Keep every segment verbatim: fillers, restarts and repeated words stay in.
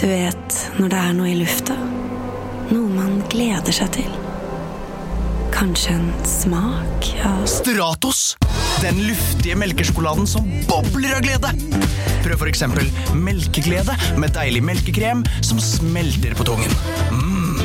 Du vet når det er noe i lufta, noe man gleder seg til. Kanskje en smak av Stratos, den luftige melkesjokoladen som bobler av glede. Prøv for eksempel melkeglede med deilig melkekrem som smelter på tungen. Mm.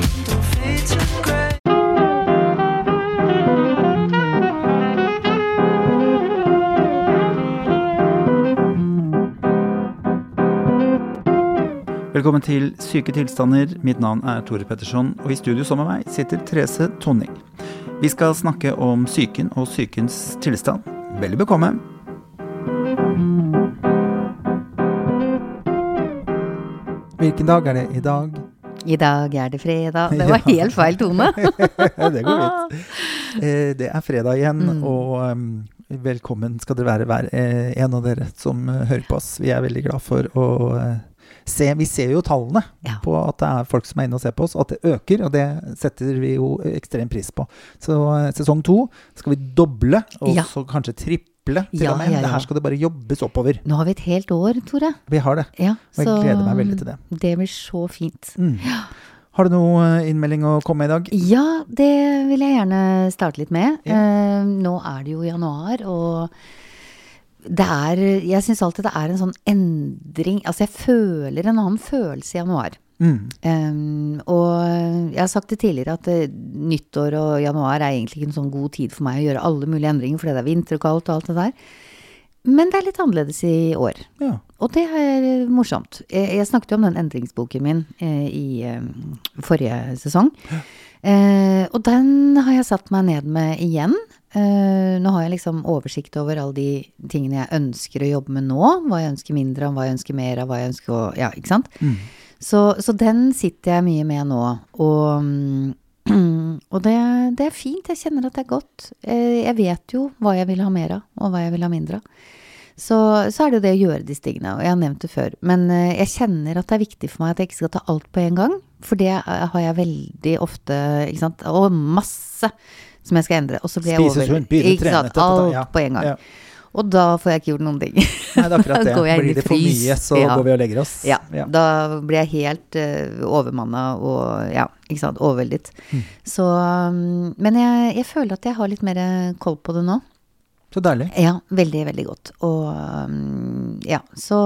Velkommen til Syke tilstander. Mitt navn er Tore Pettersson, og i studio sammen med meg sitter Therese Tonning. Vi skal snakke om psyken og psykens tilstand. Veldig bekomme. Hvilken dag er det i dag? I dag er det fredag. Det var helt feil tone. Det går vidt. Det er fredag igjen, mm. og velkommen skal dere være hver en av dere som hører på oss. Vi er veldig glad for å se, vi ser jo tallene ja. På at det er folk som er inne og ser på oss, og at det øker, og det setter vi jo ekstrem pris på. Så sesong to skal vi doble, og ja. Så kanskje triple til ja, og med. Ja, ja. Det her skal det bare jobbes oppover. Nå har vi et helt år, Tore. Vi har det, ja, og jeg gleder meg veldig til det. Det blir så fint. Mm. Ja. Har du noe innmelding å komme med i dag? Ja, det vil jeg gjerne starte litt med. Ja. Uh, nå er det jo januar, og det er, jeg synes alltid det er en sånn endring, altså jeg føler en annen følelse i januar. Mm. Um, og jeg har sagt det tidligere at uh, nyttår og januar er egentlig ikke en sånn god tid for meg å gjøre alle mulige endringer, fordi det er vinter og kaldt og alt det der. Men det er litt annerledes i år. Ja. Og det er morsomt. Jeg, jeg snakket jo om den endringsboken min uh, i uh, forrige sesong. Ja. Uh, og den har jeg satt meg ned med igjen. Uh, nå har jeg liksom oversikt over alle de tingene jeg ønsker å jobbe med nå, hva jeg ønsker mindre av, hva jeg ønsker mer av, hva jeg ønsker å, ja, ikke sant? Mm. Så, så den sitter jeg mye med nå, og, og det, det er fint, jeg kjenner at det er godt. Uh, jeg vet jo hva jeg vil ha mer av, og hva jeg vil ha mindre av. Så, så er det jo det å gjøre de stingene, og jeg har nevnt det før, men uh, jeg kjenner at det er viktig for meg at jeg ikke skal ta alt på en gang, for det har jeg veldig ofte, ikke sant, og masse som jeg skal endre, og så blir jeg over, ikke sant, alt ja. På en gang. Ja. Og da får jeg ikke gjort noen ting. Nei, det er akkurat det. Blir det for mye, så ja. Går vi og legger oss. Ja, ja. Da blir jeg helt uh, overmannet og, ja, ikke sant, overveldet. Mm. Så, um, men jeg, jeg føler at jeg har litt mer koll på det nå. Så deilig. Ja, veldig, veldig godt. Og um, ja, så,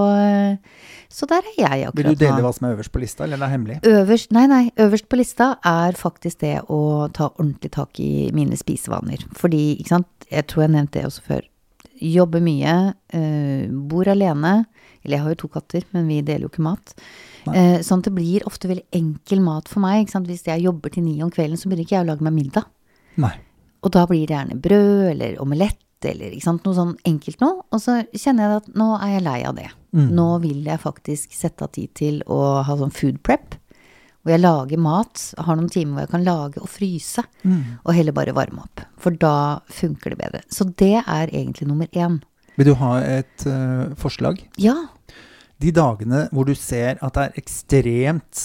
så der er jeg akkurat nå. Vil du dele hva som er øverst på lista, eller er det hemmelig? Øverst, nei, nei, øverst på lista er faktisk det å ta ordentlig tak i mine spisevaner. Fordi, ikke sant, jeg tror jeg nevnte det også før. Jobber mye, uh, bor alene, eller jeg har jo to katter, men vi deler jo ikke mat. Uh, sånn at det blir ofte veldig enkel mat for meg, ikke sant? Hvis jeg jobber til ni om kvelden, så begynner ikke jeg å lage meg middag. Nei. Og da blir det gjerne brød, eller omelett, eller ikke sant, noe sånn enkelt nå, og så kjenner jeg at nå er jeg lei av det. Mm. Nå vil jeg faktisk sette av tid til å ha sånn food prep, hvor jeg lager mat, har noen timer hvor jeg kan lage og fryse, mm. og heller bare varme opp, for da funker det bedre. Så det er egentlig nummer én. Vil du ha et uh, forslag? Ja. De dagene hvor du ser at det er ekstremt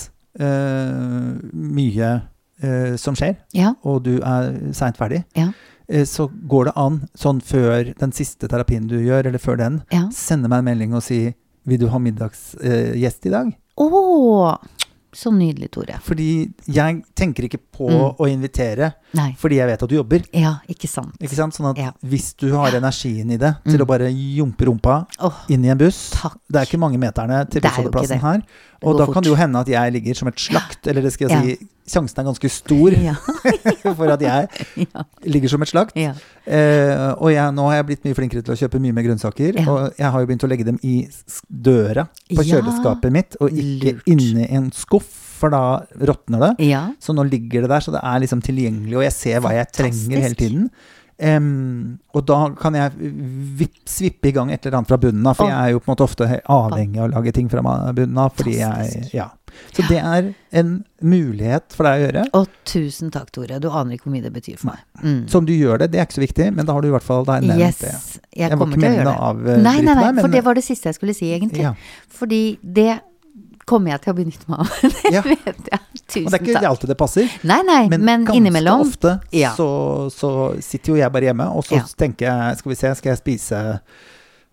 uh, mye uh, som skjer, ja. Og du er sent ferdig, ja. Så går det an, sånn før den siste terapien du gjør, eller før den, ja. Sende meg en melding og si, vil du ha middagsgjest uh, i dag? Åh, så nydelig, Tore. Fordi jeg tenker ikke på mm. å invitere, Nei. Fordi jeg vet at du jobber. Ja, ikke sant. Ikke sant? Sånn at ja. Hvis du har energien i det, til mm. å bare jumpe rumpa oh, inn i en buss, takk. Det er ikke mange meterne til bussholdeplassen her, og da fort. Kan det jo hende at jeg ligger som et slakt, eller det skal jeg ja. Si, sjansen er ganske stor ja. For at jeg ja. Ligger som et slakt. Ja. Eh, og jeg, nå har jeg blitt mye flinkere til å kjøpe mye mer grønnsaker, ja. Og jeg har jo begynt å legge dem i døra på ja. Kjøleskapet mitt, og ikke Lurt. Inne i en skuff, for da råtner det. Ja. Så nå ligger det der, så det er liksom tilgjengelig, og jeg ser hva jeg trenger hele tiden. Um, og da kan jeg vipp, svippe i gang et eller annet fra bunnen av, for oh. jeg er jo på en måte ofte avhengig av å lage ting fra bunnen av, fordi jeg, ja. Så det er en mulighet for deg å gjøre. Og tusen takk, Tore. Du aner ikke hvor mye det betyr for meg. Mm. Så om du gjør det, det er ikke så viktig, men da har du i hvert fall da nevnt yes, det. Jeg, jeg kommer til å gjøre det. Av, nei, nei, nei, deg, for det var det siste jeg skulle si egentlig. Ja. Fordi det kommer jeg til å benytte meg av. Det ja. Vet jeg. Tusen og det er ikke takk. Alltid det passer. Nei, nei, men, men innimellom. Men ganske ofte ja. så, så sitter jo jeg bare hjemme, og så ja. Tenker jeg, skal vi se, skal jeg spise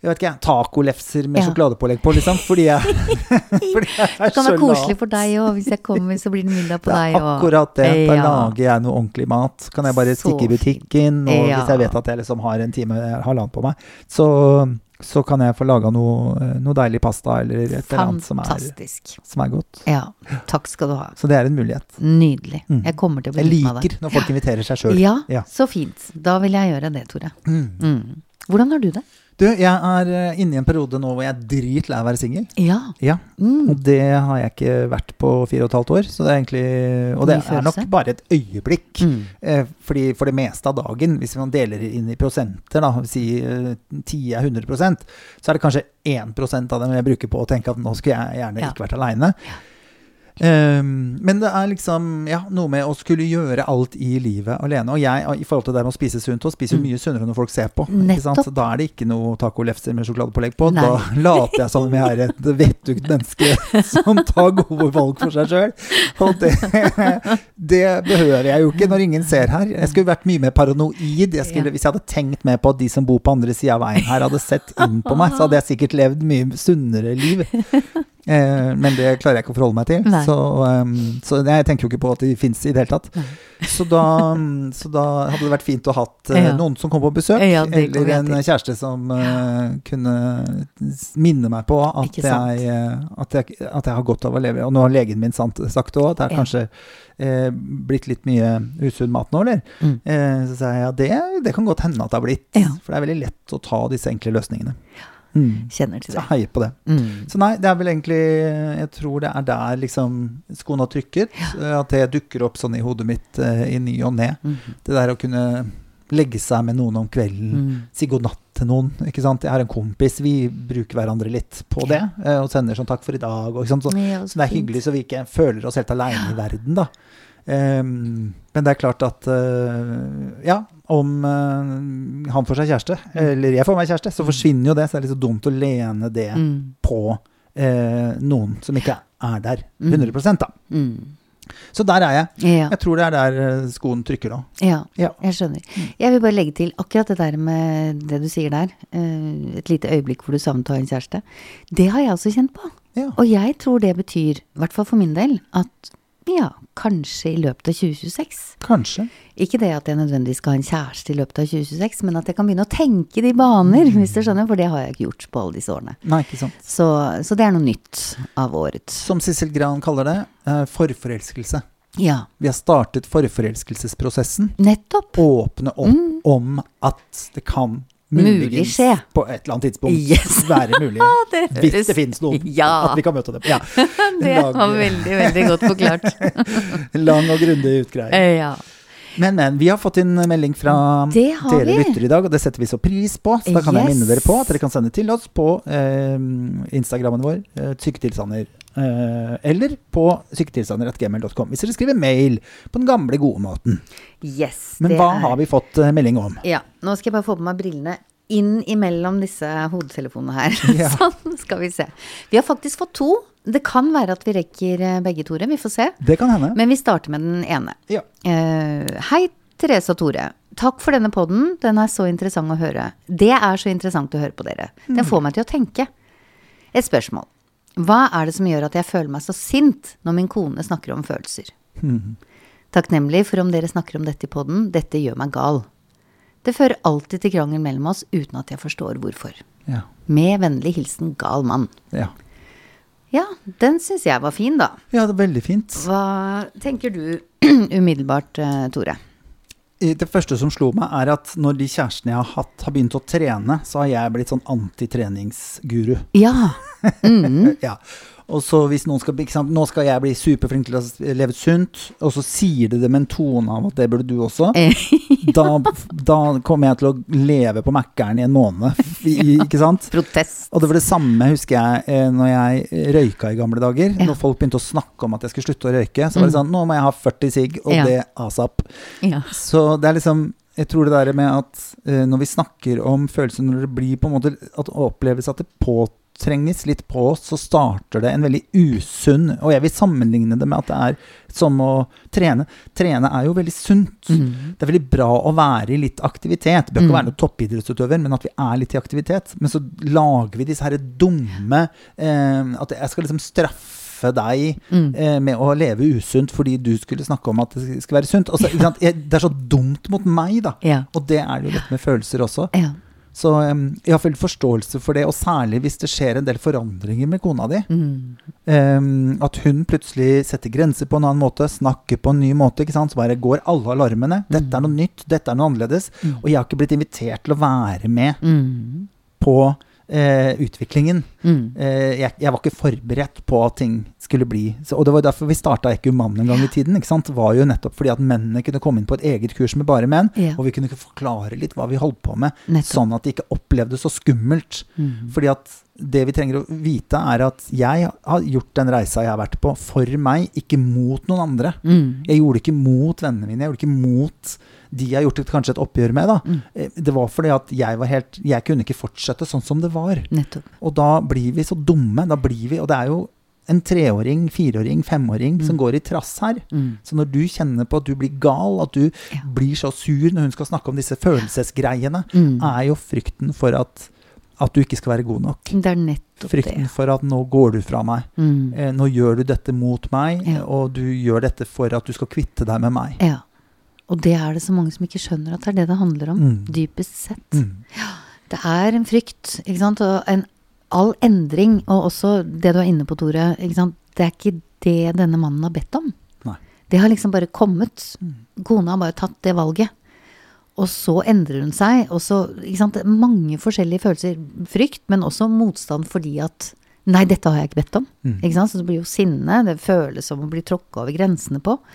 jeg vet ikke, tacolefser med ja. sjokoladepålegg på, liksom, fordi jeg, fordi jeg er så det kan være koselig for deg, og hvis jeg kommer, så blir det middag på deg. Og... akkurat det, da ja. lager jeg noe ordentlig mat. Kan jeg bare stikke i butikken, og ja. hvis jeg vet at jeg liksom har en time, halvannet på meg, så... så kan jeg få laget noe, noe deilig pasta eller et eller annet som er, som er godt. Ja, takk skal du ha. Så det er en mulighet. Nydelig. Mm. Jeg kommer til å bli med det. Jeg liker når folk inviterer seg selv. Ja, ja, så fint. Da vil jeg gjøre det, Tore. Mm. Mm. Hvordan har du det? Du, jeg er inne i en periode nå hvor jeg er dritlei av å være single. Ja. Ja. Mm. Og det har jeg ikke vært på fire og et halvt år, så det er egentlig, og det er nok bare et øyeblikk. Mm. Eh, fordi for det meste av dagen, hvis man deler inn i prosenter, da, si ti er hundre prosent, så er det kanskje én prosent av dem jeg bruker på å tenke at nå skulle jeg gjerne ja. ikke vært alene. Ja. Um, men det er liksom ja, noe med å skulle gjøre alt i livet alene, og jeg, i forhold til det med å spise sunt, og spiser mm. mye sunnere når folk ser på, ikke sant? Da er det ikke noe tacolefser med sjokoladepålegg på. Nei. Da later jeg som jeg er et vettugt menneske som tar gode valg for seg selv, og det, det behøver jeg jo ikke når ingen ser her. Jeg skulle vært mye mer paranoid. Jeg skulle, ja. Hvis jeg hadde tenkt mer på at de som bor på andre siden av veien her hadde sett inn på meg, så hadde jeg sikkert levd mye sunnere liv. Eh, men det klarer jeg ikke å forholde meg til. Så, um, så jeg tenker jo ikke på at de finnes i det hele tatt. Så da, så da hadde det vært fint å ha hatt uh, ja. noen som kom på besøk, ja, eller en kjæreste som uh, kunne minne meg på at jeg, uh, at, jeg, at jeg har godt av å leve. Og nå har legen min sant, sagt også at det er kanskje uh, blitt litt mye usunn mat nå, eller? Mm. Uh, så sa jeg, ja, det, det kan godt hende at det har blitt. Ja. For det er veldig lett å ta disse enkle løsningene. Mm. Kjenner til det. Så jeg heier på det. Mm. Så nei, det er vel egentlig, jeg tror det er der liksom skoen har trykket, ja. At det dukker opp sånn i hodet mitt uh, i ny og ned. Mm. Det der å kunne legge seg med noen om kvelden, mm. si god natt til noen, ikke sant? Jeg har en kompis, vi bruker hverandre litt på det, uh, og sender sånn takk for i dag, og, ikke sant? Så, ja, så det er hyggelig, så vi ikke føler oss helt alene i verden da. Um, men det er klart at uh, ja, om uh, han får seg kjæreste, mm. eller jeg får meg kjæreste, så forsvinner jo det, så det er litt så dumt å lene det mm. på uh, noen som ikke er der hundre prosent da. Mm. Så der er jeg. Ja. Jeg tror det er der skoen trykker nå. Ja, ja, jeg skjønner. Jeg vil bare legge til akkurat det der med det du sier der, uh, et lite øyeblikk hvor du savnet å ha en kjæreste. Det har jeg også kjent på. Ja. Og jeg tror det betyr, i hvert fall for min del, at ja, kanskje i løpet av tjue tjueseks. Kanskje. Ikke det at jeg nødvendigvis skal ha en kjæreste i løpet av tjue tjueseks, men at jeg kan begynne å tenke de baner, mm. hvis du skjønner, for det har jeg ikke gjort på alle disse årene. Nei, ikke sant. Så, så det er noe nytt av året. Som Sissel Gran kaller det, uh, forforelskelse. Ja. Vi har startet forforelskelsesprosessen. Nettopp. Åpne opp mm. om at det kan mulig skje på et eller annet tidspunkt yes. være mulig det hvis det finnes noen ja. at vi kan møte dem ja. Det lang, var veldig, veldig godt forklart lang og grundig utgreie ja. men, men, vi har fått en melding fra dere lytter i dag, og det setter vi så pris på, så da kan yes. jeg minne dere på at dere kan sende til oss på eh, Instagrammen vår, eh, syketilstander Uh, eller på syketilstander at gmail punktum com hvis dere skriver mail på den gamle gode måten. Yes, men hva er... har vi fått uh, melding om? Ja, nå skal jeg bare få på meg brillene inn imellom disse hodetelefonene her. Ja. Sånn skal vi se. Vi har faktisk fått to. Det kan være at vi rekker begge, Tore. Vi får se. Det kan hende. Men vi starter med den ene. Ja. Uh, hei, Therese og Tore. Takk for denne podden. Den er så interessant å høre. Det er så interessant å høre på dere. Den får meg til å tenke. Et spørsmål. Hva er det som gjør at jeg føler meg så sint når min kone snakker om følelser? Mm. Takknemlig for om dere snakker om dette i podden. Dette gjør meg gal. Det fører alltid til krangel mellom oss uten at jeg forstår hvorfor. Ja. Med vennlig hilsen gal mann. Ja. Ja, den synes jeg var fin da. Ja, det er veldig fint. Hva tenker du umiddelbart, Tore? Det første som slo meg er at når de kjærestene jeg har hatt har begynt å trene, så har jeg blitt sånn antitreningsguru. Ja. Mm. Ja. Og så hvis noen skal, ikke sant, nå skal jeg bli superflink til å leve sunt, og så sier det det med en tone av at det burde du også, da, da kommer jeg til å leve på Mac-eren i en måned, ikke sant? Protest. Og det var det samme, husker jeg, når jeg røyka i gamle dager, ja. Når folk begynte å snakke om at jeg skulle slutte å røyke, så var det sånn, nå må jeg ha førti sigg, og ja. Det asap. Ja. Så det er liksom, jeg tror det der med at uh, når vi snakker om følelser, når det blir på en måte, at det oppleves at det på anstrenges litt på oss, så starter det en veldig usunn, og jeg vil sammenligne det med at det er som å trene. Trene er jo veldig sunt. Mm. Det er veldig bra å være i litt aktivitet. Det bør ikke mm. være noe toppidrettsutøver, men at vi er litt i aktivitet. Men så lager vi disse her dumme, eh, at jeg skal liksom straffe deg mm. eh, med å leve usunt fordi du skulle snakke om at det skal være sunt. Også, ikke sant? Det er så dumt mot meg da. Ja. Og det er jo litt med følelser også. Ja. Så um, jeg har full forståelse for det, og særlig hvis det skjer en del forandringer med kona di. Mm. Um, at hun plutselig setter grenser på en annen måte, snakker på en ny måte, ikke sant? Så bare går alle alarmene. Mm. Dette er noe nytt, dette er noe annerledes. Mm. Og jeg har ikke blitt invitert til å være med mm. på eh, utviklingen. Mm. Eh, jeg, jeg var ikke forberedt på at ting skulle bli. Så, og det var derfor vi startet Ikke Mann en gang i tiden, ikke sant? Det var jo nettopp fordi at mennene kunne komme inn på et eget kurs med bare menn, ja. Og vi kunne forklare litt hva vi holdt på med, nettopp. Sånn at det ikke opplevdes så skummelt. Mm. Fordi at det vi trenger å vite er at jeg har gjort den reisa jeg har vært på for meg, ikke mot noen andre. Mm. Jeg gjorde det ikke mot vennene mine, jeg gjorde det ikke mot de jeg har gjort et, kanskje et oppgjør med da. Mm. Det var fordi at jeg var helt, jeg kunne ikke fortsette sånn som det var. Nettopp. Og da blir vi så dumme, da blir vi, og det er jo en treåring, fireåring, femåring mm. som går i trass her. Mm. Så når du kjenner på at du blir gal, at du ja. Blir så sur når hun skal snakke om disse følelsesgreiene, mm. er jo frykten for at, at du ikke skal være god nok. Det er nettopp frykten det. For at nå går du fra meg. Mm. Eh, nå gjør du dette mot meg, ja. Og du gjør dette for at du skal kvitte deg med meg. Ja, og det er det så mange som ikke skjønner at det er det det handler om, mm. dypest sett. Mm. Ja, det er en frykt, ikke sant? Og en all endring, og også det du er inne på, Tore, ikke sant? Det er ikke det denne mannen har bedt om. Nei. Det har liksom bare kommet. Mm. Kona har bare tatt det valget. Og så endrer hun seg, og så, ikke sant? Mange forskjellige følelser, frykt, men også motstand fordi at, nei, dette har jeg ikke bedt om. Mm. Ikke sant? Så det blir jo sinne, det føles som å bli tråkket over grensene på.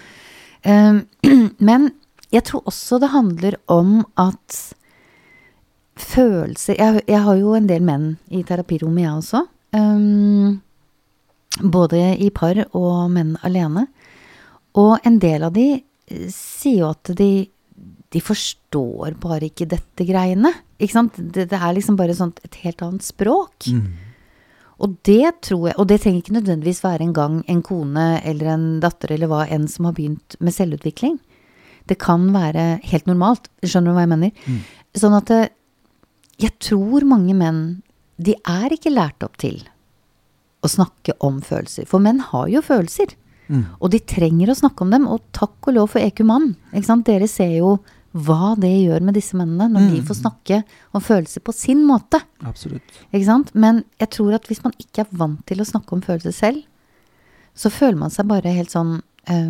Um, men jeg tror også det handler om at følelser, jeg, jeg har jo en del menn i terapirommet jeg også, um, både i par og menn alene, og en del av de sier jo at de, de forstår bare ikke dette greiene, ikke sant? Det, det er liksom bare sånt, et helt annet språk. Mm. Og det tror jeg, og det trenger ikke nødvendigvis være en gang en kone eller en datter eller hva enn som har begynt med selvutvikling. Det kan være helt normalt, skjønner du hva jeg mener? Mm. Sånn at det, jeg tror mange menn, de er ikke lært opp til å snakke om følelser. For menn har jo følelser. Mm. Og de trenger å snakke om dem. Og takk og lov for Ikke Mann. Ikke sant? Dere ser jo hva det gjør med disse mennene når mm. de får snakke om følelser på sin måte. Absolutt. Ikke sant? Men jeg tror at hvis man ikke er vant til å snakke om følelser selv, så føler man seg bare helt sånn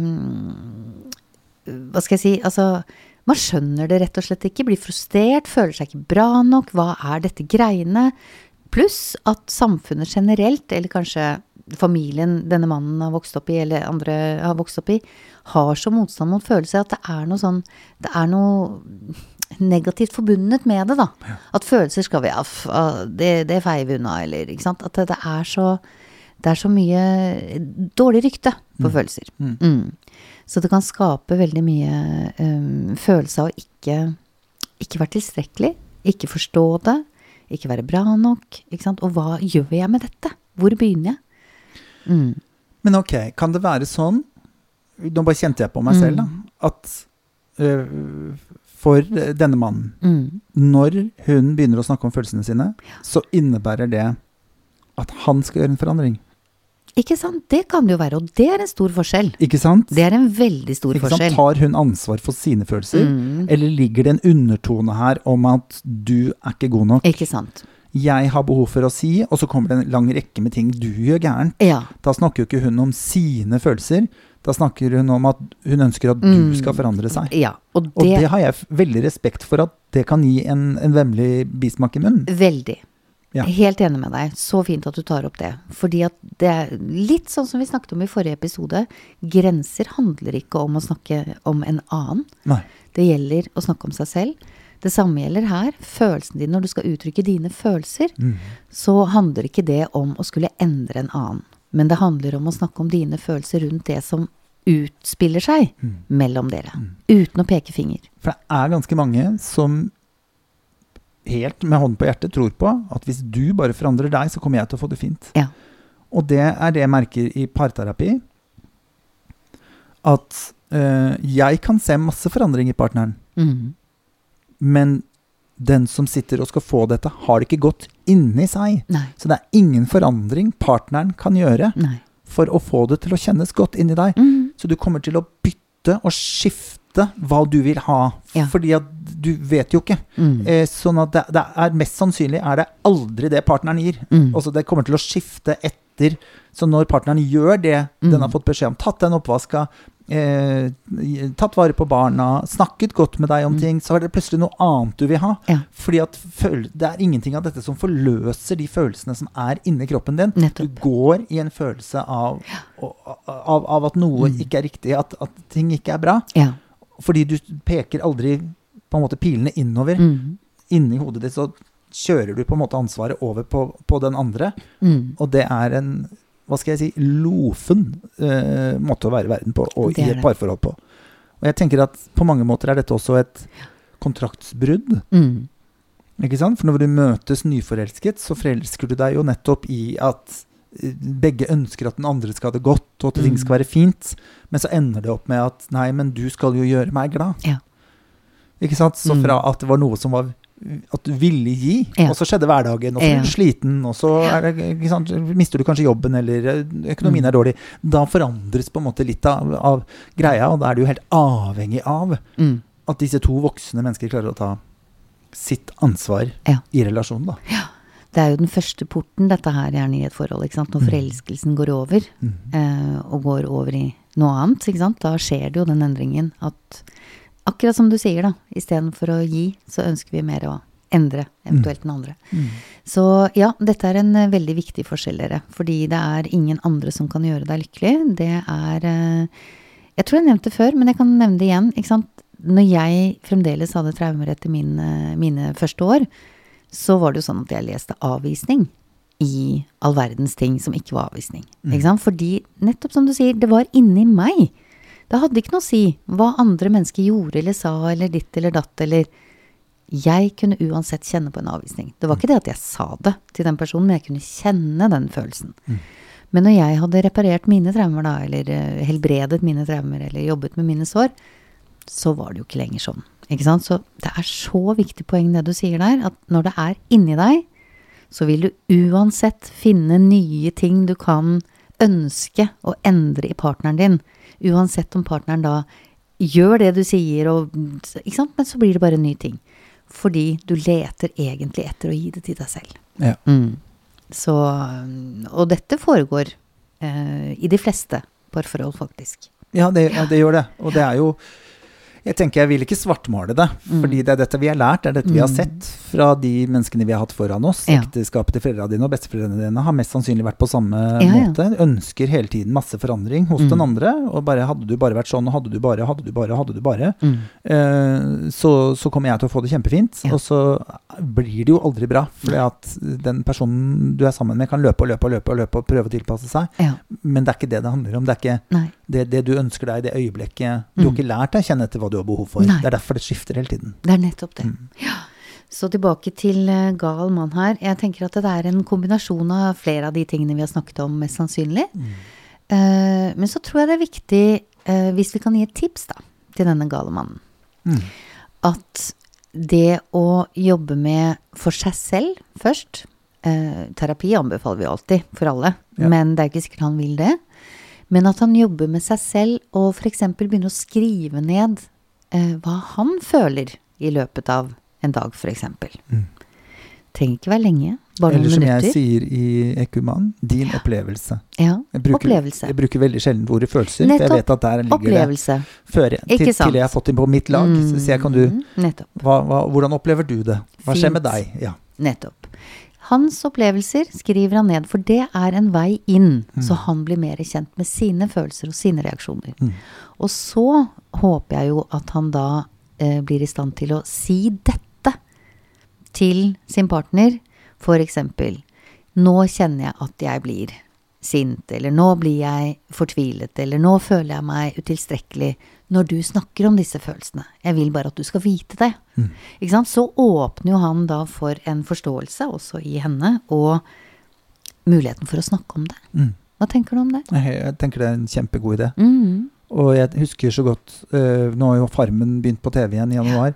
um, hva skal jeg si? Altså man skjønner det rett og slett ikke, blir frustrert, føler seg ikke bra nok, hva er dette greiene? Pluss at samfunnet generelt, eller kanskje familien denne mannen har vokst opp i, eller andre har vokst opp i, har så motstand mot følelser at det er noe sånn, det er noe negativt forbundet med det da. Ja. At følelser skal vi, ja, det, det feier vi unna, eller, ikke sant? At det, det er så, det er så mye dårlig rykte på mm. følelser. Mm. Mm. Så det kan skape veldig mye um, følelse av å ikke, ikke være tilstrekkelig, ikke forstå det, ikke være bra nok, ikke sant? Og hva gjør jeg med dette? Hvor begynner jeg? Mm. Men ok, kan det være sånn, nå bare kjente jeg på meg selv da, at uh, for denne mannen, mm. når hun begynner å snakke om følelsene sine, så innebærer det at han skal gjøre en forandring. Ikke sant? Det kan det jo være, og det er en stor forskjell. Ikke sant? Det er en veldig stor ikke forskjell. Sant? Tar hun ansvar for sine følelser, mm. eller ligger det en undertone her om at du er ikke god nok? Ikke sant? Jeg har behov for å si, og så kommer det en lang rekke med ting du gjør gærent. Ja. Da snakker jo ikke hun om sine følelser, da snakker hun om at hun ønsker at du skal forandre seg. Ja, og, det, og det har jeg veldig respekt for at det kan gi en, en vemmelig bismak i munnen. Veldig. Ja. Helt enig med deg. Så fint at du tar opp det. Fordi at det er litt sånn som vi snakket om i forrige episode. Grenser handler ikke om å snakke om en annen. Nei. Det gjelder å snakke om seg selv. Det samme gjelder her. Følelsen din, når du skal uttrykke dine følelser, mm. så handler ikke det om å skulle endre en annen. Men det handler om å snakke om dine følelser rundt det som utspiller seg mm. mellom dere. Mm. Uten å peke finger. For det er ganske mange som helt med hånden på hjertet tror på at hvis du bare forandrer deg, så kommer jeg til å få det fint. Ja. Og det er det jeg merker i parterapi, at uh, jeg kan se masse forandring i partneren, mm. men den som sitter og skal få dette, har det ikke gått inni seg. Nei. Så det er ingen forandring partneren kan gjøre Nei. for å få det til å kjennes godt inni deg. Mm. Så du kommer til å bytte og skifte hva du vil ha, ja. fordi at du vet jo ikke. Mm. Eh, sånn at det, det er mest sannsynlig er det aldri det partneren gir. Mm. Altså det kommer til å skifte etter. Så når partneren gjør det mm. den har fått beskjed om, tatt den oppvaska, eh, tatt vare på barna, snakket godt med deg om mm. ting, så er det plutselig noe annet du vil ha. Ja. Fordi at det er ingenting av dette som forløser de følelsene som er inni kroppen din. Nettopp. Du går i en følelse av, av, av at noe mm. ikke er riktig, at, at ting ikke er bra. Ja. Fordi du peker aldri på en måte pilene innover. Mm. Inni hodet ditt så kjører du på en måte ansvaret over på, på den andre. Mm. Og det er en, hva skal jeg si, lofen uh, måte å være i verden på, og i et parforhold på. Og jeg tenker at på mange måter er dette også et kontraktsbrudd. Mm. Ikke sant? For når du møtes nyforelsket, så forelsker du deg jo nettopp i at begge ønsker at den andre skal ha det godt, og at ting skal være fint, men så ender det opp med at nei, men du skal jo gjøre meg glad. Ja. Ikke sant? Så fra at det var noe som var at du ville gi, ja. og så skjedde hverdagen, og så er du sliten, og så er det, ikke sant, mister du kanskje jobben, eller økonomien er dårlig. Da forandres på en måte litt av, av greia, og da er du jo helt avhengig av mm. at disse to voksne mennesker klarer å ta sitt ansvar ja. i relasjonen da. Ja. Det er jo den første porten, dette her gjerne i et forhold, ikke sant? Når forelskelsen går over, mm. eh, og går over i noe annet, ikke sant? Da skjer det jo den endringen at, akkurat som du sier da, i stedet for å gi, så ønsker vi mer å endre, eventuelt den andre. Mm. Så ja, dette er en uh, veldig viktig forskjell, dere, fordi det er ingen andre som kan gjøre deg lykkelig. Det er, uh, jeg tror jeg nevnte før, men jeg kan nevne det igjen, ikke sant? Når jeg fremdeles hadde traumer etter mine, mine første år, så var det jo sånn at jeg leste avvisning i all verdens ting som ikke var avvisning. Mm. Ikke sant? Fordi, nettopp som du sier, det var inni meg. Det hadde ikke noe å si hva andre mennesker gjorde eller sa, eller ditt eller datt, eller jeg kunne uansett kjenne på en avvisning. Det var ikke det at jeg sa det til den personen, men jeg kunne kjenne den følelsen. Mm. Men når jeg hadde reparert mine traumer da, eller helbredet mine traumer, eller jobbet med mine sår, så var det jo ikke lenger sånn. Ikke sant? Så det er så viktig poeng det du sier der, at når det er inni deg, så vil du uansett finne nye ting du kan ønske å endre i partneren din. Uansett om partneren da gjør det du sier, og, ikke sant? Men så blir det bare en ny ting. Fordi du leter egentlig etter å gi det til deg selv. Ja. Mm. Så, og dette foregår eh, i de fleste parforhold faktisk. Ja det, ja, det gjør det. Og det er jo Jeg tenker jeg vil ikke svartmale det, mm. fordi det er dette vi har lært, det er dette vi har sett fra de menneskene vi har hatt foran oss. Ja. Ekteskapet til foreldrene dine og besteforeldrene dine har mest sannsynlig vært på samme ja, måte. Ja. Ønsker hele tiden masse forandring hos mm. den andre, og bare hadde du bare vært sånn, og hadde du bare, hadde du bare, hadde du bare, mm. eh, så, så kommer jeg til å få det kjempefint, ja. Og så blir det jo aldri bra, fordi at den personen du er sammen med kan løpe og løpe og løpe og løpe og prøve å tilpasse seg, ja. Men det er ikke det det handler om, det er ikke det, det du ønsker deg i det øyeblikket. Du har ikke lært deg å kjenne etter hva du har behov for. Nei. Det er derfor det skifter hele tiden. Det er nettopp det. Mm. Ja. Så tilbake til uh, gal mann her. Jeg tenker at det er en kombinasjon av flere av de tingene vi har snakket om mest sannsynlig. Mm. Uh, men så tror jeg det er viktig, uh, hvis vi kan gi et tips da, til denne gale mannen, mm. at det å jobbe med for seg selv først, uh, terapi anbefaler vi alltid for alle, ja. Men det er ikke sikkert han vil det. Men at han jobber med seg selv og for eksempel begynner å skrive ned eh, hva han føler i løpet av en dag, for eksempel. Mm. Trenger ikke være lenge, bare Eller noen minutter. Eller som jeg sier i Ekuman, din ja. opplevelse. Ja, jeg bruker, opplevelse. Jeg bruker veldig sjelden ordet følelser, Nettopp, for jeg vet at der ligger opplevelse. Det før jeg, til, til jeg har fått inn på mitt lag. Mm, så sier jeg, kan du, hva, hva, hvordan opplever du det? Hva Fint. Skjer med deg? Ja. Nettopp. Hans opplevelser skriver han ned, for det er en vei inn, mm. så han blir mer kjent med sine følelser og sine reaksjoner. Mm. Og så håper jeg jo at han da eh, blir i stand til å si dette til sin partner. For eksempel, nå kjenner jeg at jeg blir sint, eller nå blir jeg fortvilet, eller nå føler jeg meg utilstrekkelig når du snakker om disse følelsene. Jeg vil bare at du skal vite det. Mm. Ikke sant? Så åpner jo han da for en forståelse, også i henne, og muligheten for å snakke om det. Mm. Hva tenker du om det? Jeg, jeg tenker det er en kjempegod idé. Mm. Og jeg husker så godt, uh, nå har jo Farmen begynt på T V igjen i januar,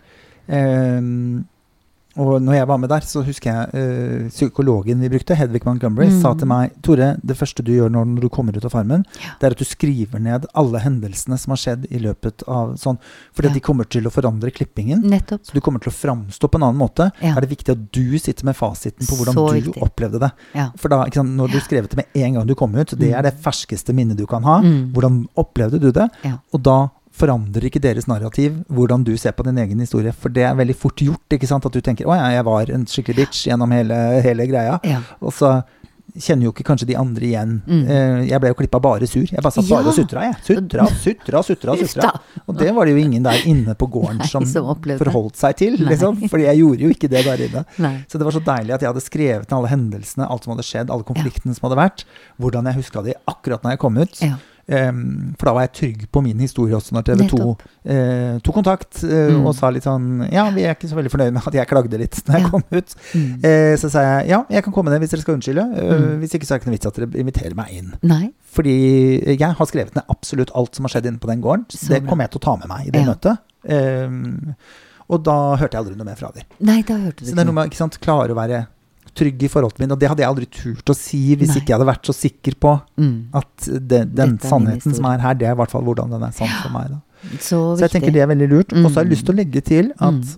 uh, og når jeg var med der, så husker jeg uh, psykologen vi brukte, Hedvig Montgomery, mm. sa til meg, Tore, det første du gjør når, når du kommer ut av Farmen, ja. Det er at du skriver ned alle hendelsene som har skjedd i løpet av sånn, fordi ja. De kommer til å forandre klippingen, Nettopp. Så du kommer til å framstå på en annen måte. Ja. Er det viktig at du sitter med fasiten på hvordan så du viktig. Opplevde det. Ja. For da, ikke sant, når du skrev det med en gang du kom ut, det er det ferskeste minnet du kan ha. Mm. Hvordan opplevde du det? Ja. Og da forandrer ikke deres narrativ hvordan du ser på din egen historie, for det er veldig fort gjort, ikke sant, at du tenker, åja, jeg var en skikkelig bitch gjennom hele, hele greia, ja. Og så kjenner jo ikke kanskje de andre igjen. Mm. Jeg ble jo klippet bare sur. Jeg bare satt ja. Bare og sutra, jeg. Sutra, sutra, sutra, sutra. Og det var det jo ingen der inne på gården som, som forholdt seg til, liksom, fordi jeg gjorde jo ikke det der inne. Nei. Så det var så deilig at jeg hadde skrevet ned alle hendelsene, alt som hadde skjedd, alle konfliktene ja. Som hadde vært, hvordan jeg husket de akkurat når jeg kom ut. Ja. Um, for da var jeg trygg på min historie også når T V to uh, tok kontakt uh, mm. og sa litt sånn, ja, vi er ikke så veldig fornøyd med at jeg klagde litt når jeg ja. Kom ut. Mm. Uh, så sa jeg, ja, jeg kan komme ned hvis dere skal unnskylde. Uh, mm. Hvis ikke så er det ikke noe vits at dere inviterer meg inn. Nei. Fordi jeg har skrevet ned absolutt alt som har skjedd inne på den gården. Så det kommer jeg til å ta med meg i det ja. Møtet. Um, og da hørte jeg aldri noe mer fra dem. Nei, da hørte du så det er noe med, ikke sant, klare å være trygg i forholdet min, og det hadde jeg aldri turt å si hvis Nei. Ikke jeg hadde vært så sikker på mm. at det, den sannheten som er her, det er i hvert fall hvordan den er sann for meg. Da. Så, så jeg tenker det er veldig lurt. Mm. Og så har jeg lyst til å legge til at mm.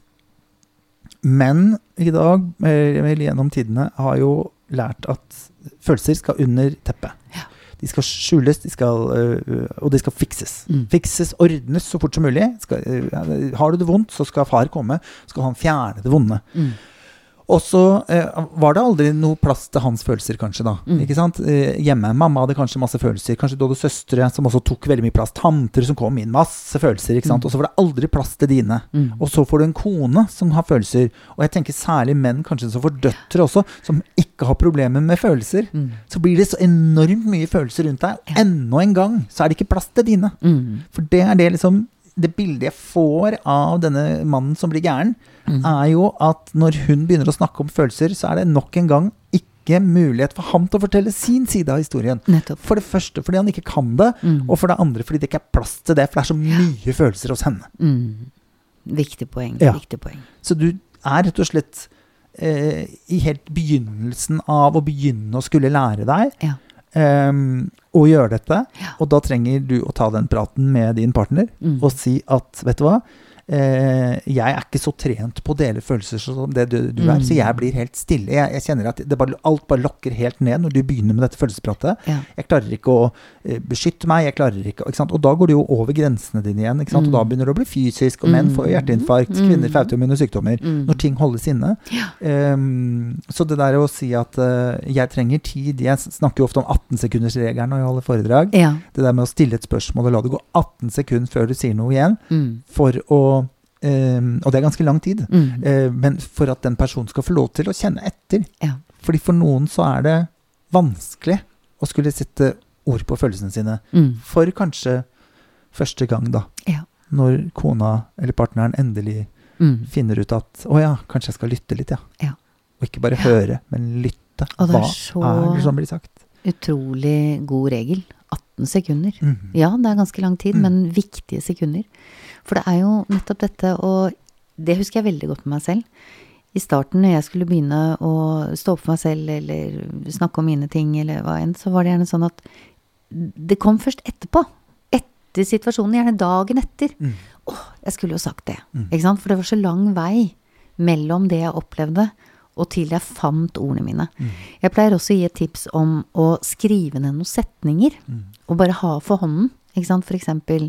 menn i dag, eller gjennom tidene, har jo lært at følelser skal under teppet. Ja. De skal skjules, de skal, øh, og de skal fikses. Mm. Fikses, ordnes så fort som mulig. Skal, øh, har du det vondt, så skal far komme, skal han fjerne det vonde. Mm. Og så eh, var det aldri noe plass til hans følelser kanskje da, mm. ikke sant? Eh, hjemme, mamma hadde kanskje masse følelser, kanskje du hadde søstre som også tok veldig mye plass, tanter som kom inn, masse følelser, ikke sant? Mm. Og så var det aldri plass til dine. Mm. Og så får du en kone som har følelser, og jeg tenker særlig menn kanskje som får døtre også, som ikke har problemer med følelser. Mm. Så blir det så enormt mye følelser rundt deg, og enda en gang så er det ikke plass til dine. Mm. For det er det liksom, det bildet jeg får av denne mannen som blir gæren, mm. er jo at når hun begynner å snakke om følelser, så er det nok en gang ikke mulighet for ham til å fortelle sin side av historien. Nettopp. For det første fordi han ikke kan det, mm. og for det andre fordi det ikke er plass til det, for det er så mye ja. Følelser hos henne. Mm. Viktig poeng, ja. Viktig poeng. Så du er rett og slett eh, i helt begynnelsen av å begynne å skulle lære deg, ja. Um, og gjøre dette, ja. Og da trenger du å ta den praten med din partner mm. og si at, vet du hva, eh, jeg er ikke så trent på å dele følelser som det du, du er, mm. så jeg blir helt stille. Jeg, jeg kjenner at det bare, alt bare lokker helt ned når du begynner med dette følelsespratet. Ja. Jeg klarer ikke å eh, beskytte meg, jeg klarer ikke, ikke sant? Og da går du jo over grensene dine igjen, ikke sant? Mm. Og da begynner det å bli fysisk, og menn får hjerteinfarkt, mm. kvinner får autoimmune sykdommer, mm. når ting holdes inne. Ja. Um, så det der å si at uh, jeg trenger tid, jeg snakker jo ofte om atten sekunders regelen når jeg holder foredrag. Ja. Det der med å stille et spørsmål og la det gå atten sekunder før du sier noe igjen, mm. for å Um, og det er ganske lang tid, mm. uh, men for at den personen skal få lov til å kjenne etter. Ja. Fordi for noen så er det vanskelig å skulle sette ord på følelsene sine, mm. for kanskje første gang da, ja. Når kona eller partneren endelig mm. finner ut at, å ja, kanskje jeg skal lytte litt, ja. Ja. Og ikke bare ja. Høre, men lytte. Og det er Hva så er det som blir sagt? Utrolig god regel. atten sekunder. Mm. Ja, det er ganske lang tid, mm. men viktige sekunder. For det er jo nettopp dette, og det husker jeg veldig godt med meg selv. I starten, når jeg skulle begynne å stå opp for meg selv, eller snakke om mine ting, eller hva enn, så var det gjerne sånn at det kom først etterpå. Etter situasjonen, gjerne dagen etter. Mm. Åh, jeg skulle jo sagt det. Mm. Ikke sant? For det var så lang vei mellom det jeg opplevde, og til jeg fant ordene mine. Mm. Jeg pleier også å gi et tips om å skrive ned noen setninger, mm. og bare ha for hånden. Ikke sant? For eksempel,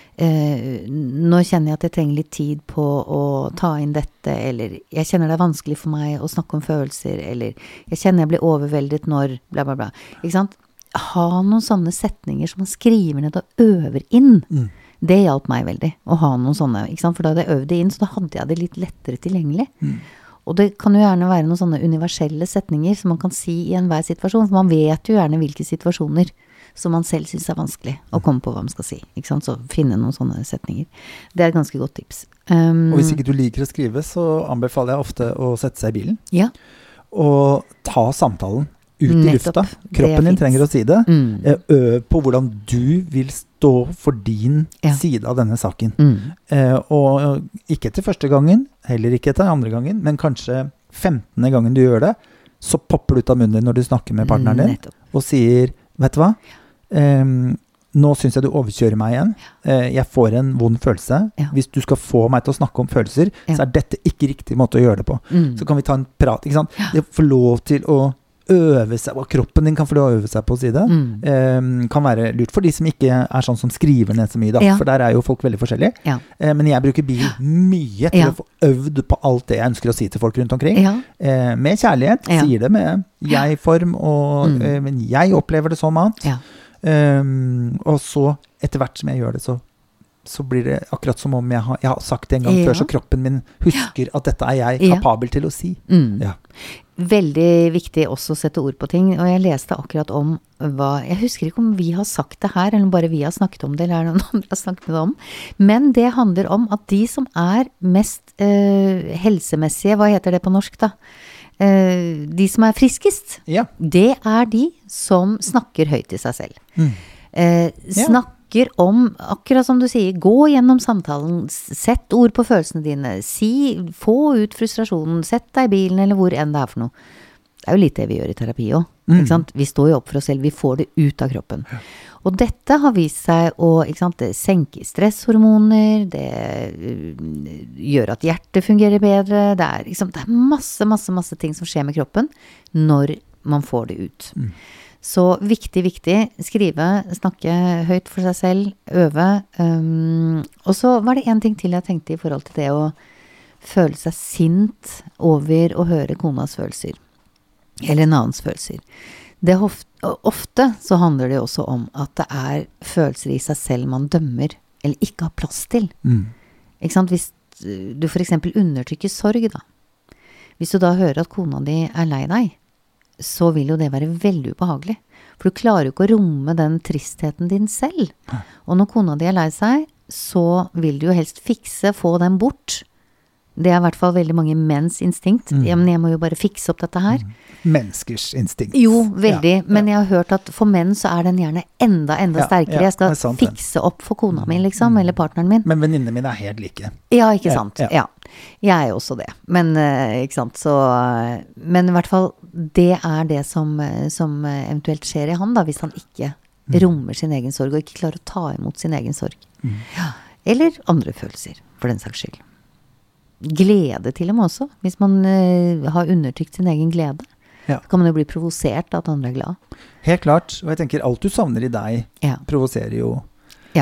eh, nå kjenner jeg at jeg trenger litt tid på å ta inn dette, eller jeg kjenner det er vanskelig for meg å snakke om følelser, eller jeg kjenner jeg blir overveldet når, bla bla bla. Ikke sant? Ha noen sånne setninger som man skriver ned og øver inn. Mm. Det hjalp meg veldig, å ha noen sånne, ikke sant? For da hadde jeg øvd det inn, så da hadde jeg det litt lettere tilgjengelig. Mm. Og det kan jo gjerne være noen sånne universelle setninger som man kan si i enhver situasjon, for man vet jo gjerne hvilke situasjoner som man selv synes er vanskelig å komme på hva man skal si, ikke sant? Så finne noen sånne setninger. Det er et ganske godt tips. Um, og hvis ikke du liker å skrive, så anbefaler jeg ofte å sette seg i bilen. Ja. Og ta samtalen ut i Nettopp. lufta. Kroppen din trenger å si det. Mm. Øv på hvordan du vil stå for din ja. side av denne saken. Mm. Eh, og ikke til første gangen, heller ikke til andre gangen, men kanskje femtende gangen du gjør det, så popper du ut av munnen din når du snakker med partneren din, Nettopp. og sier, vet du hva? Eh, nå synes jeg du overkjører meg igjen. Eh, jeg får en vond følelse. Ja. Hvis du skal få meg til å snakke om følelser, ja. så er dette ikke riktig måte å gjøre det på. Mm. Så kan vi ta en prat, ikke sant? Ja. Det å få lov til å øve seg, og kroppen din kan få lov å øve seg på å si det, Mm. eh, kan være lurt for de som ikke er sånn som skriver ned så mye da, Ja. for der er jo folk veldig forskjellige. Ja. Eh, men jeg bruker bil mye til Ja. å få øvd på alt det jeg ønsker å si til folk rundt omkring. Ja. Eh, med kjærlighet, Ja. sier det med jeg-form, og Mm. eh, men jeg opplever det sånn at. Ja. Um, og så, etter hvert som jeg gjør det, så så blir det akkurat som om jeg har, jeg har sagt det en gang Ja. før, så kroppen min husker at dette er jeg Ja. kapabel til å si. Mm. Ja. Veldig viktig også å sette ord på ting, og jeg leste akkurat om hva, jeg husker ikke om vi har sagt det her, eller bare vi har snakket om det, eller noen andre har snakket med det om, men det handler om at de som er mest eh, helsemessige, hva heter det på norsk da? Eh, de som er friskest, Ja. det er de som snakker høyt til seg selv. Mm. Eh, Ja. snakker om, akkurat som du sier, gå gjennom samtalen, s- sett ord på følelsene dine, si, få ut frustrasjonen, sett deg i bilen eller hvor enn det er for noe. Det er jo litt det vi gjør i terapi også, Mm. ikke sant? Vi står jo opp for oss selv, vi får det ut av kroppen. Og dette har vist seg å, ikke sant, det senker stresshormoner, det uh, gjør at hjertet fungerer bedre, det er, liksom, det er masse, masse, masse ting som skjer med kroppen når man får det ut. Mm. Så viktig, viktig, skrive, snakke høyt for seg selv, øve. Um, og så var det en ting til jeg tenkte i forhold til det å føle seg sint over å høre konas følelser, eller en annens følelser. Det er ofte, ofte så handler det også om at det er følelser i seg selv man dømmer, eller ikke har plass til. Mm. Ikke sant? Hvis du for eksempel undertrykker sorg da, hvis du da hører at kona di er lei deg, så vil jo det være veldig ubehagelig. For du klarer jo ikke å romme den tristheten din selv. Og når kona di er lei seg, så vil du jo helst fikse, få den bort. Det er i hvert fall veldig mange menns instinkt. Mm. Ja, men jeg må jo bare fikse opp dette her. Mm. Menneskers instinkt. Jo, veldig. Ja, men ja. jeg har hørt at for menn så er den gjerne enda, enda Ja, sterkere. ja, Jeg skal det er sant, det. fikse opp for kona mi, liksom, Mm. eller partneren min. Men venninnene mine er helt like. Ja, ikke Ja, sant? ja. Ja. Jeg er jo også det. Men, eh, ikke sant? Så, eh, men i hvert fall, det er det som, eh, som eh, eventuelt skjer i han, da, hvis han ikke Mm. rommer sin egen sorg, og ikke klarer å ta imot sin egen sorg. Mm. Ja. Eller andre følelser, for den saks skyld. Glede til og med også, hvis man eh, har undertrykt sin egen glede. Ja. Så kan man jo bli provosert av at andre er glad. Helt klart. Og jeg tenker, alt du savner i deg, Ja. provoserer jo Ja.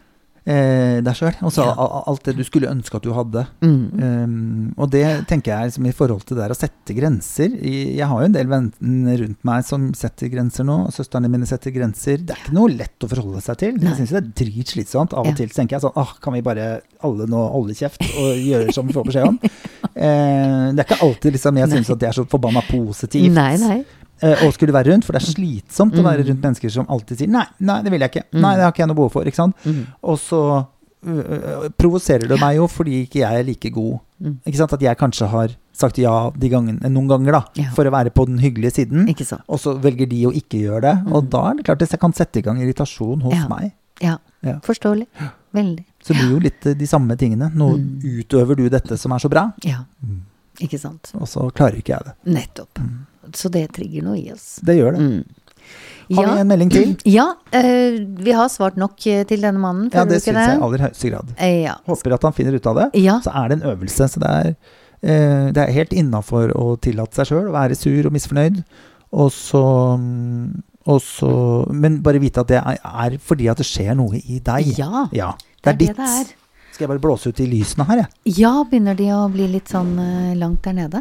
eh, deg selv. Og så Ja. al- alt det du skulle ønske at du hadde. Mm. Um, og det tenker jeg som i forhold til det der å sette grenser. I, jeg har jo en del venner rundt meg som setter grenser nå, og søsterne mine setter grenser. Det er ikke noe lett å forholde seg til. Nei. Jeg synes det er dritslitsomt. Av og Ja. til så tenker jeg sånn, ah, kan vi bare alle nå holde kjeft og gjøre som vi får beskjed om? eh, det er ikke alltid liksom, jeg synes Nei. at det er så forbanna positivt. Nei, nei. Eh, og skulle være rundt, for det er slitsomt å Mm. være rundt mennesker som alltid sier, nei, nei, det vil jeg ikke. Mm. Nei, det har ikke jeg noe behov for, ikke sant? Mm. Og så øh, provoserer det meg jo fordi ikke jeg er like god. Mm. Ikke sant? At jeg kanskje har sagt ja de gangen, noen ganger da, Ja. for å være på den hyggelige siden, Ikke sant? og så velger de å ikke gjøre det. Mm. Og da er det klart at jeg kan sette i gang irritasjon hos Ja. meg. Ja, Ja. forståelig. Veldig. Så det blir jo litt eh, de samme tingene. Nå Mm. utøver du dette som er så bra, Ja, Mm. ikke sant? og så klarer ikke jeg det. Nettopp. Mm. Så det trigger noe i oss. Det gjør det. Mm. Har vi en melding til? Ja, eh, vi har svart nok eh, til denne mannen. Ja, føler det du ikke synes jeg i aller høyeste grad. Eh, ja. Håper at han finner ut av det. Ja. Så er det en øvelse, så det er, eh, det er helt innenfor å tillate seg selv å være sur og misfornøyd, og så, mm, og så, men bare vite at det er, er fordi at det skjer noe i deg. Ja, Ja, det det er er det ditt. det er. Skal jeg bare blåse ut i lysene her, jeg? Ja, begynner de å bli litt sånn eh, langt der nede.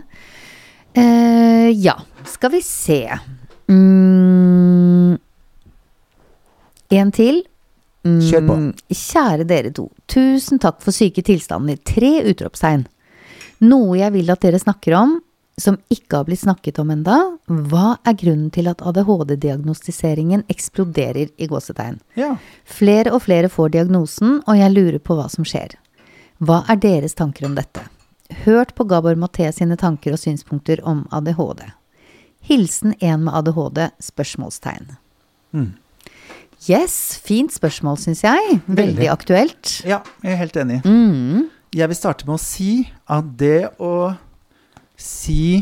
Eh, ja, skal vi se. Mm, en til. Mm, Kjør på. Kjære dere to, tusen takk for syke tilstander. Tre utropstegn. Noe jeg vil at dere snakker om, som ikke har blitt snakket om enda, hva er grunnen til at A D H D-diagnostiseringen eksploderer i gåsetegn? Ja. Flere og flere får diagnosen, og jeg lurer på hva som skjer. Hva er deres tanker om dette? Hørt på Gabor Maté sine tanker og synspunkter om A D H D. Hilsen en med A D H D, spørsmålstegn. Mm. Yes, fint spørsmål, synes jeg. Veldig, Veldig aktuelt. Ja, jeg er helt enig. Mm. Jeg vil starte med å si at det å si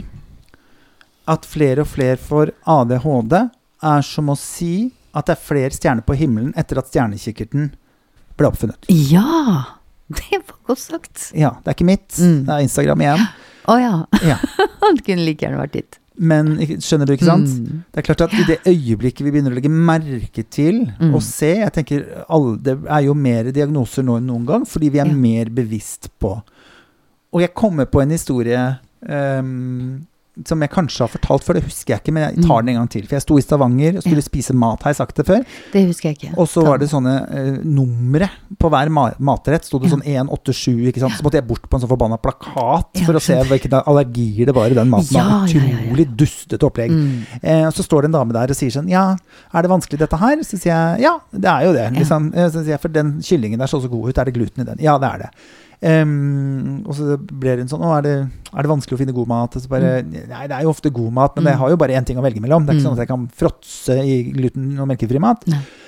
at flere og flere får A D H D er som å si at det er flere stjerner på himmelen etter at stjernekikkerten ble oppfunnet. Ja, det var godt sagt. Ja, det er ikke mitt. Mm. Det er Instagram igjen. Åja, oh, ja. Det kunne like gjerne vært ditt. Men skjønner du, ikke sant? Mm. Det er klart at i det øyeblikket vi begynner å legge merke til mm. og se, jeg tenker alle, det er jo mer diagnoser nå enn noen gang, fordi vi er ja. mer bevisst på. Og jeg kommer på en historie um, som jeg kanskje har fortalt før, det husker jeg ikke, men jeg tar den en gang til. For jeg sto i Stavanger og skulle ja. spise mat, har jeg sagt det før? Det husker jeg ikke. Og så var det sånne uh, numre på hver ma- matrett, stod det ja. sånn en åtte sju, ikke sant? Så måtte jeg bort på en sånn forbannet plakat ja. for å se hvilke allergier det var i den maten. Ja, utrolig ja, ja, ja. dustete opplegg. Mm. Eh, og så står det en dame der og sier sånn, ja, er det vanskelig dette her? Så sier jeg, ja, det er jo det. Liksom. Ja. Så sier jeg, for den kyllingen der så så god ut, er det gluten i den? Ja, det er det. Um, og så ble det en sånn, å, er det, er det vanskelig å finne god mat? Og så bare, mm. nei, det er jo ofte god mat, men mm. jeg har jo bare en ting å velge mellom. Det er ikke mm. sånn at jeg kan fråtse i gluten- og melkefri mat.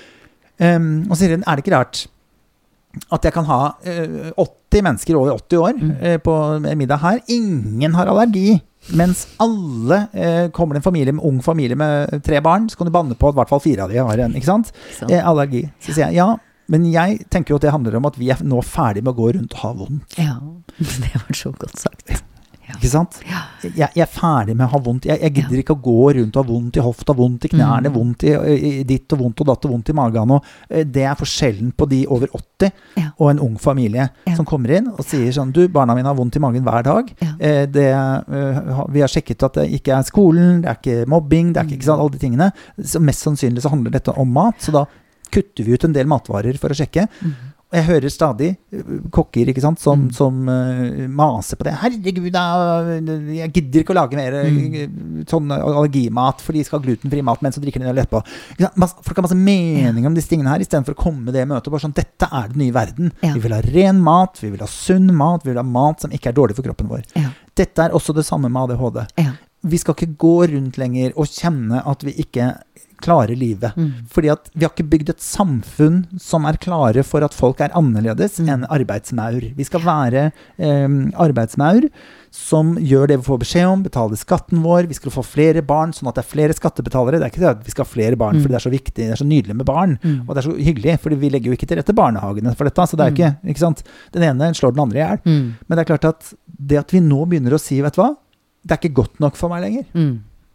Um, og så sier hun, er det ikke rart at jeg kan ha uh, åtti mennesker over åtti år mm. uh, på middag her? Ingen har allergi. Mens alle uh, kommer det en familie, en ung familie med tre barn, så kan du banne på at i hvert fall fire av de har en, ikke sant? Uh, allergi. Så sier jeg, ja, men jeg tenker jo at det handler om at vi er nå ferdig med å gå rundt og ha vondt. Ja, det var så godt sagt. Ja. Ikke sant? Ja. Jeg, jeg er ferdig med å ha vondt. Jeg, jeg gidder ja. ikke å gå rundt og ha vondt i hofta, vondt i knærne, mm. vondt i, i ditt og vondt og datt og vondt i magen. Og det er forskjellen på de over åtti ja. og en ung familie ja. som kommer inn og sier sånn, du, barna mine har vondt i magen hver dag. Ja. Eh, det, uh, vi har sjekket at det ikke er skolen, det er ikke mobbing, det er ikke, ikke sant, alle de tingene. Så mest sannsynlig så handler dette om mat, så da kutter vi ut en del matvarer for å sjekke. Mm. Og jeg hører stadig kokker, ikke sant, som, mm. som uh, maser på det. Herregud, da, jeg gidder ikke å lage mer mm. sånn allergimat, for de skal ha glutenfri mat, men så drikker de det etterpå. Folk har masse mening om disse tingene her, i stedet for å komme med det møtet, bare sånn, dette er den nye verden. Ja. Vi vil ha ren mat, vi vil ha sunn mat, vi vil ha mat som ikke er dårlig for kroppen vår. Ja. Dette er også det samme med A D H D. Ja. Vi skal ikke gå rundt lenger og kjenne at vi ikke klare livet. Mm. Fordi at vi har ikke bygd et samfunn som er klare for at folk er annerledes mm. enn arbeidsmaur. Vi skal være eh, arbeidsmaur som gjør det vi får beskjed om, betaler skatten vår, vi skal få flere barn, sånn at det er flere skattebetalere. Det er ikke det at vi skal ha flere barn, mm. fordi det er så viktig, det er så nydelig med barn, mm. og det er så hyggelig, fordi vi legger jo ikke til rette barnehagene for dette, så det er ikke, ikke sant? Den ene slår den andre i hjel. Mm. Men det er klart at det at vi nå begynner å si, vet du hva? Det er ikke godt nok for meg lenger. Mm.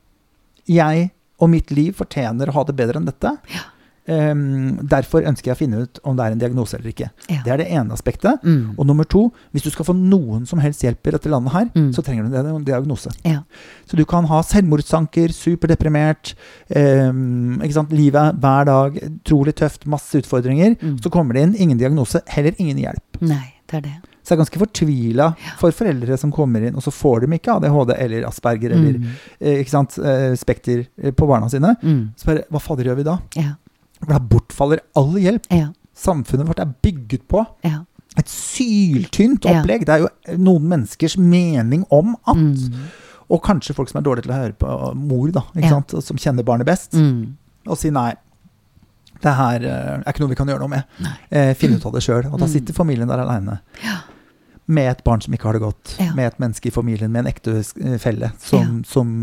Jeg og mitt liv fortjener å ha det bedre enn dette. Ja. Um, derfor ønsker jeg å finne ut om det er en diagnose eller ikke. Ja. Det er det ene aspektet. Mm. Og nummer to, hvis du skal få noen som helst hjelp i dette landet her, mm. så trenger du en diagnose. Ja. Så du kan ha selvmordstanker, superdeprimert, um, ikke sant? Livet hver dag, trolig tøft, masse utfordringer. Mm. Så kommer det inn ingen diagnose, heller ingen hjelp. Nei, det er det. Så jeg er ganske fortvilet ja. for foreldre som kommer inn, og så får de ikke A D H D eller Asperger eller mm. eh, ikke sant, eh, spekter på barna sine. Mm. Så bare, hva fader gjør vi da? Ja. For da bortfaller all hjelp. Ja. Samfunnet vårt er bygget på ja. et syltynt opplegg. Ja. Det er jo noen menneskers mening om at, mm. og kanskje folk som er dårlige til å høre på mor da, ikke ja. sant, som kjenner barnet best, mm. og si nei. Det her uh, er ikke noe vi kan gjøre noe med. Eh, finne ut av det selv. Og da sitter familien der alene. Ja. Med et barn som ikke har det godt. Ja. Med et menneske i familien, med en ektefelle som, ja. som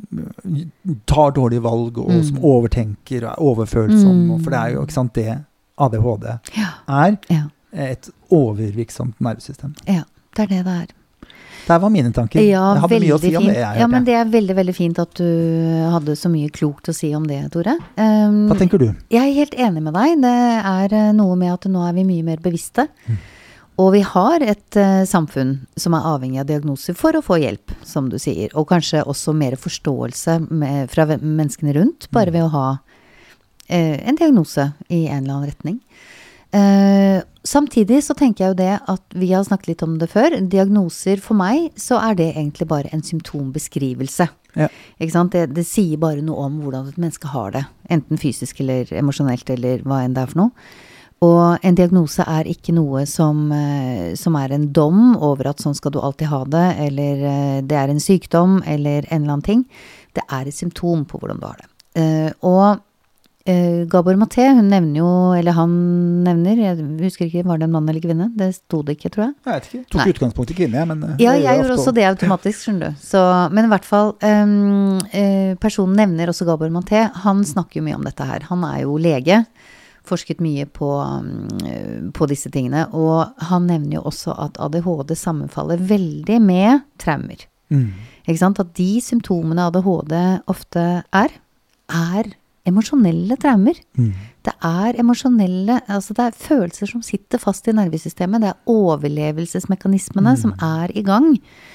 tar dårlige valg, og mm. som overtenker og er overfølsom. Mm. For det er jo ikke sant, det A D H D ja. er. Ja. Et overvirksomt nervesystem. Ja, det er det det er. Det var mine tanker. Ja, jeg hadde mye å si om fint. det. Jeg ja, men det er veldig, veldig fint at du hadde så mye klokt å si om det, Tore. Um, Hva tenker du? Jeg er helt enig med deg. Det er noe med at nå er vi mye mer bevisste. Mm. Og vi har et uh, samfunn som er avhengig av diagnoser for å få hjelp, som du sier. Og kanskje også mer forståelse med, fra menneskene rundt, bare ved å ha uh, en diagnose i en eller annen retning. Uh, samtidig så tenker jeg jo det at vi har snakket litt om det før. Diagnoser for meg, så er det egentlig bare en symptombeskrivelse. Ja. Ikke sant? Det, det sier bare noe om hvordan et menneske har det. Enten fysisk eller emosjonelt eller hva enn det er for noe. Og en diagnose er ikke noe som, uh, som er en dom over at sånn skal du alltid ha det, eller uh, det er en sykdom, eller en eller annen ting. Det er et symptom på hvordan du har det. Uh, og Uh, Gabor Maté, hun nevner jo, eller han nevner, jeg husker ikke, var det en mann eller kvinne? Det stod det ikke, tror jeg. Jeg vet ikke, tok Nei. utgangspunkt i kvinne, men... Uh, ja, jeg gjorde også det automatisk, skjønner du. Så, men i hvert fall, um, uh, personen nevner også Gabor Maté, han snakker jo mye om dette her. Han er jo lege, forsket mye på, um, på disse tingene, og han nevner jo også at A D H D sammenfaller veldig med traumer. Mm. Ikke sant? At de symptomene A D H D ofte er, er emosjonelle traumer. Mm. Det er emosjonelle, altså det er følelser som sitter fast i nervesystemet, det er overlevelsesmekanismene mm. som er i gang.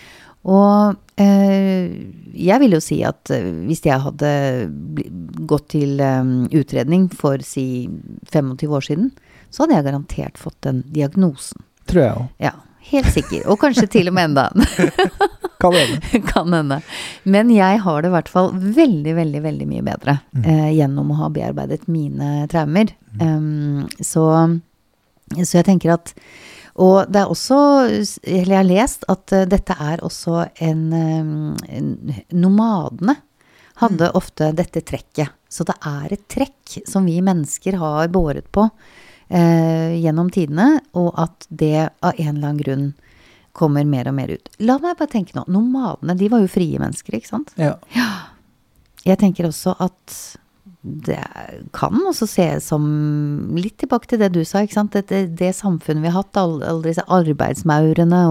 Og eh, jeg vil jo si at hvis jeg hadde gått til um, utredning for si tjuefem år siden, så hadde jeg garantert fått den diagnosen. Tror jeg også. Ja, helt sikker. Og kanskje til og med enda. Kan hende. Kan hende. Men jeg har det i hvert fall veldig, veldig, veldig mye bedre mm. eh, gjennom å ha bearbeidet mine traumer. Mm. Um, så, så jeg tenker at, og det er også, eller jeg har lest at uh, dette er også en, um, en nomadene hadde mm. ofte dette trekket. Så det er et trekk som vi mennesker har båret på eh, gjennom tidene, og at det av en eller annen grunn kommer mer og mer ut. La meg bare tenke nå, nomadene, de var jo frie mennesker, ikke sant? Ja. Ja. Jeg tenker også at det kan også se som, litt tilbake til det du sa, ikke sant? Det, det, det samfunnet vi har hatt, alle, alle disse arbeidsmaurene,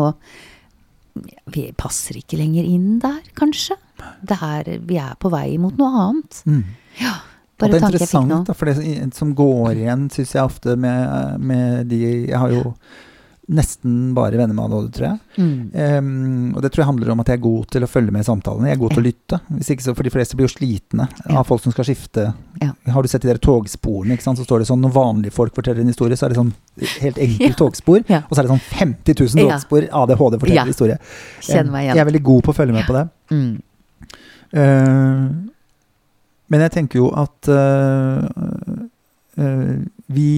og vi passer ikke lenger inn der, kanskje. Det her, vi er på vei mot noe annet. Mm. Ja. Og det er interessant, da, for det som går igjen, synes jeg ofte med, med de, jeg har jo nesten bare venner med A D H D, tror jeg. Mm. Um, og det tror jeg handler om at jeg er god til å følge med i samtalene. Jeg er god til å lytte. Hvis ikke så, for de fleste blir jo slitne ja. av folk som skal skifte. Ja. Har du sett de der togsporene, ikke sant? Så står det sånn, når vanlige folk forteller en historie, så er det sånn helt enkelt ja. togspor, ja. og så er det sånn femti tusen togspor A D H D forteller ja. historie. Kjenn meg igjen. Jeg er veldig god på å følge med på det. Mm. Uh, men jeg tenker jo at uh, uh, vi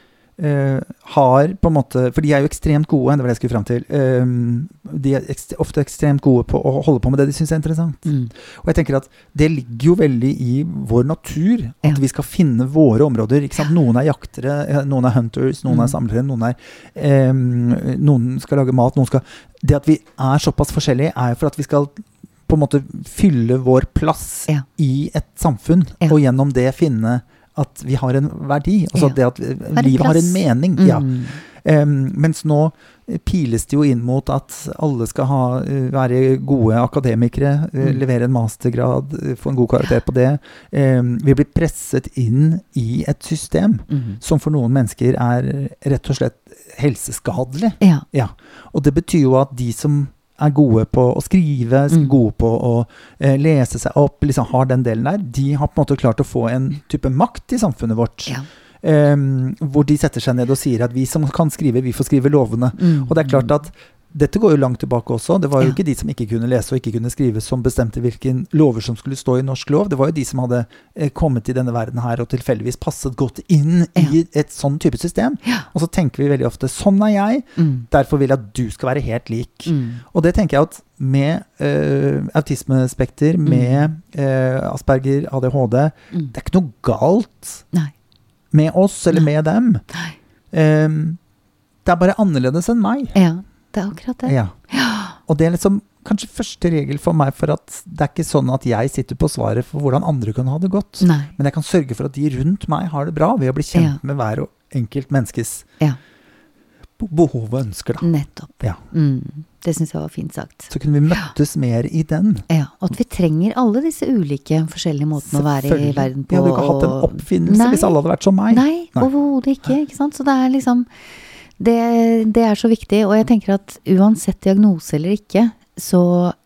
Uh, har på en måte, for de er jo ekstremt gode, det var det jeg skulle frem til, um, de er ekst, ofte ekstremt gode på å holde på med det de synes er interessant. Mm. Og jeg tenker at det ligger jo veldig i vår natur, at ja. vi skal finne våre områder, ikke sant? Noen er jaktere, noen er hunters, noen mm. er samlere, noen er, um, noen skal lage mat, noen skal, det at vi er såpass forskjellige er for at vi skal på en måte fylle vår plass ja. i et samfunn, ja. og gjennom det finne at vi har en verdi, altså ja. det at livet har en mening. Mm. Ja. Um, mens nå piles det jo inn mot at alle skal ha, være gode akademikere, mm. levere en mastergrad, få en god karakter på det. Um, vi blir presset inn i et system mm. som for noen mennesker er rett og slett helseskadelig. Ja. Ja. Og det betyr jo at de som er gode på å skrive, mm. gode på å eh, lese seg opp, liksom har den delen der, de har på en måte klart å få en type makt i samfunnet vårt, ja. um, hvor de setter seg ned og sier at vi som kan skrive, vi får skrive lovene. Mm. Og det er klart at dette går jo langt tilbake også. Det var jo ja. ikke de som ikke kunne lese og ikke kunne skrive som bestemte hvilken lover som skulle stå i norsk lov. Det var jo de som hadde eh, kommet til denne verden her og tilfeldigvis passet godt inn ja. i et sånn type system. Ja. Og så tenker vi veldig ofte, sånn er jeg, mm. derfor vil jeg at du skal være helt lik. Mm. Og det tenker jeg at med uh, autismespekter, mm. med uh, Asperger, A D H D, mm. det er ikke noe galt Nei. med oss eller Nei. med dem. Nei. Um, det er bare annerledes enn meg. Ja. Det er akkurat det. Ja. Og det er liksom kanskje første regel for meg, for at det er ikke sånn at jeg sitter på svaret for hvordan andre kan ha det godt. Nei. Men jeg kan sørge for at de rundt meg har det bra ved å bli kjent ja. med hver enkelt menneskes ja. behov og ønsker. Da. Nettopp. Ja. Mm. Det synes jeg var fint sagt. Så kunne vi møttes ja. mer i den. Ja, og at vi trenger alle disse ulike forskjellige måtene å være i verden på. Vi hadde ikke hatt en oppfinnelse Nei. hvis alle hadde vært som meg. Nei, Nei. overhodet ikke, ikke sant? Så det er liksom... Det, det er så viktig, og jeg tenker at uansett diagnose eller ikke, så,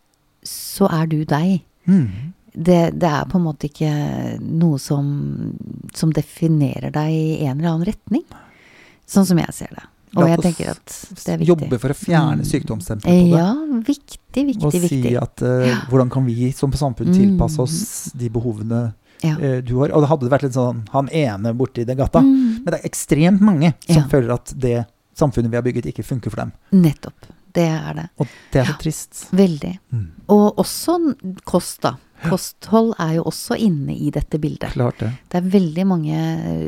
så er du deg. Mm. Det, det er på en måte ikke noe som, som definerer deg i en eller annen retning. Sånn som jeg ser det. Og jeg tenker at det er viktig. Jobbe for å fjerne sykdomsstempelet på det. Ja, viktig, viktig, og viktig. Og si at uh, ja. hvordan kan vi som samfunn tilpasse oss de behovene ja. uh, du har. Og det hadde vært litt sånn, han ene borte i den gata. Mm. Men det er ekstremt mange som ja. føler at det samfunnet vi har bygget ikke funker for dem. Nettopp. Det er det. Og det er så ja. trist. Veldig. Mm. Og også kost da. Kosthold er jo også inne i dette bildet. Klart det. Det er veldig mange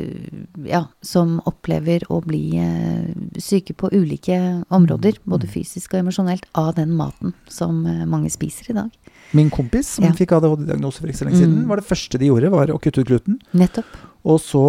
ja, som opplever å bli syke på ulike områder, både fysisk og emosjonelt, av den maten som mange spiser i dag. Min kompis som ja. fikk A D H D-diagnose for ikke så lenge siden, mm. var det første de gjorde var å kutte ut gluten. Nettopp. Og så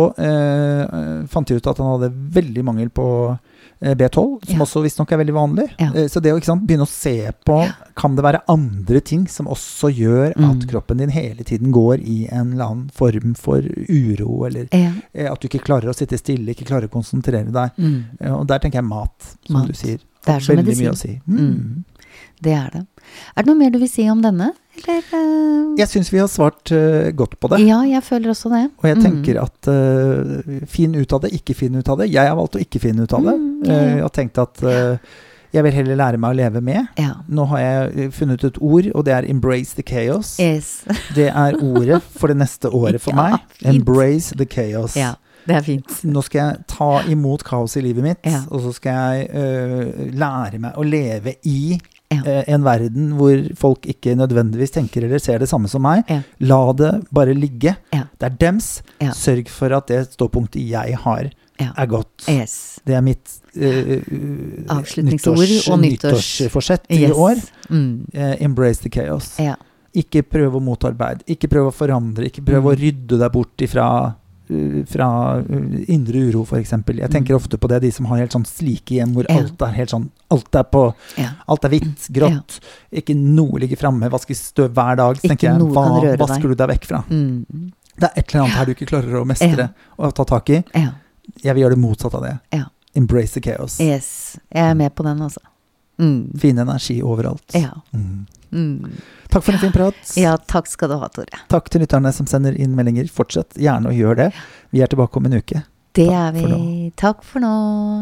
eh, fant de ut at han hadde veldig mangel på B tolv, som ja. også visstnok er veldig vanlig. Ja. Så det å ikke sant, begynne å se på, ja. kan det være andre ting som også gjør mm. at kroppen din hele tiden går i en eller annen form for uro, eller ja. at du ikke klarer å sitte stille, ikke klarer å konsentrere deg. Mm. Og der tenker jeg mat, som mat. Du sier. Det er så veldig medisin. Mye å si. Mm. Mm. Det er det. Er det noe mer du vil si om denne? Eller, uh... Jeg synes vi har svart uh, godt på det. Ja, jeg føler også det. Og jeg tenker mm. at uh, finn ut av det, ikke finn ut av det. Jeg har valgt å ikke finne ut av det. Mm, ja, ja. Uh, jeg har tenkt at uh, jeg vil heller lære meg å leve med. Ja. Nå har jeg funnet et ord, og det er embrace the chaos. Yes. Det er ordet for det neste året for ja, meg. Fint. Embrace the chaos. Ja. Det er fint. Nå skal jeg ta imot kaos i livet mitt, ja. og så skal jeg uh, lære meg å leve i ja. uh, en verden hvor folk ikke nødvendigvis tenker eller ser det samme som meg. Ja. La det bare ligge. Ja. Det er dems. Ja. Sørg for at det ståpunktet jeg har ja. er godt. Yes. Det er mitt uh, avslutningsord nyttårs, og nyttårs. nyttårsforsett yes. i år. Mm. Uh, embrace the chaos. Ja. Ikke prøve å motarbeide. Ikke prøve å forandre. Ikke prøve mm. å rydde deg bort ifra fra indre uro for eksempel. Jeg tenker ofte på det, de som har helt sånn slike hjem hvor ja. alt er helt sånn, alt er på ja. alt er hvitt, grått, ja. ikke noe ligger fremme, vasker støv hver dag, så tenker jeg, hva vasker du deg vekk fra? Mm. Det er et eller annet her du ikke klarer å mestre ja. og ta tak i. Ja. Jeg vil gjøre det motsatt av det. Ja. Embrace the chaos. Yes, jeg er med på den altså. Mm. Fin energi overalt. Ja. Mm. Mm. Takk for en fin prat. Ja, takk skal du ha, Tore. Takk til lytterne som sender inn meldinger. Fortsett gjerne å gjøre det. Vi er tilbake om en uke. Det takk er vi. For takk for nå.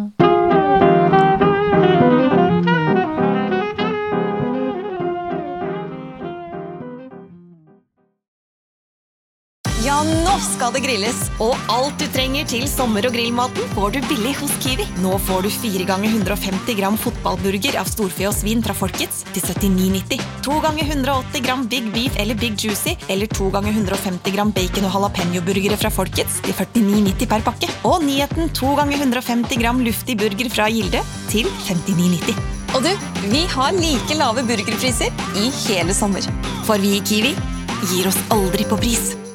Ja, nå skal det grilles, og alt du trenger til sommer- og grillmaten får du billig hos Kiwi. Nå får du fire ganger hundre og femti gram fotballburger av storfe og svin fra Folkets til syttini nitti. To ganger hundre og åtti gram Big Beef eller Big Juicy, eller to ganger hundre og femti gram bacon- og jalapeno-burgere fra Folkets til førtini nitti per pakke. Og nyheten to ganger hundre og femti gram luftig burger fra Gilde til femtini nitti. Og du, vi har like lave burgerpriser i hele sommer. For vi i Kiwi gir oss aldri på pris.